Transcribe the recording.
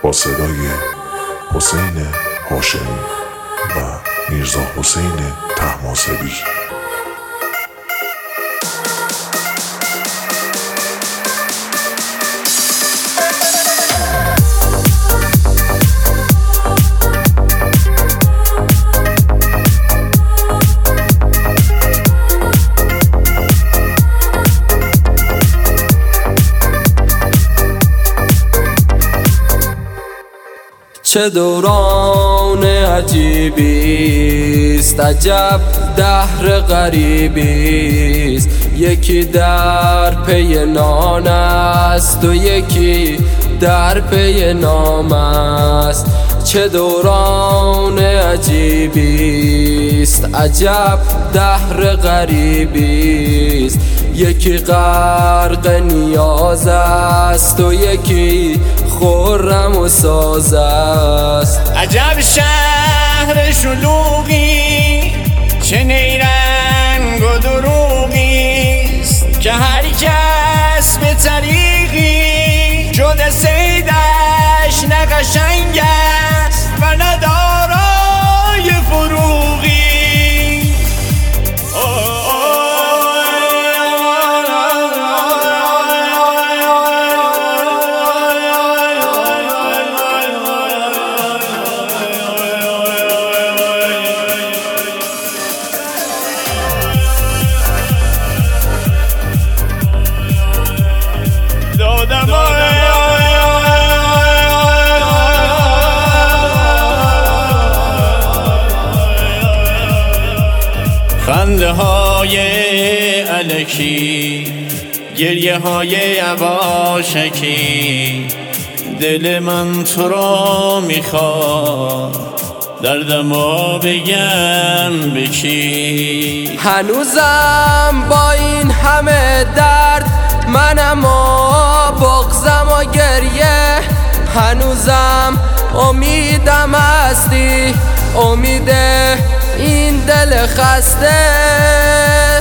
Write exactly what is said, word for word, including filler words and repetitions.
با صدای حسین هاشمی و میرزا حسین طهماسبی. چه دوران عجیبیست، عجب دهر غریبیست. یکی در پی نان است و یکی در پی نام است. چه دوران عجیبیست، عجب دهر غریبیست. یکی غرق نیاز است و یکی خرم و ساز است. عجب شهر شلوغی، چه نیرنگ و دروغیست که هر کس به طریقی شده صیدش نه قشنگ است و نه دارای فروغی. خنده های الکی، گریه های یواشکی، دل من تو را میخواد دردمو بگم به کی. هنوزم با این همه درد منم و بغضم و گریه، هنوزم امیدم هستی، امید این دل خسته.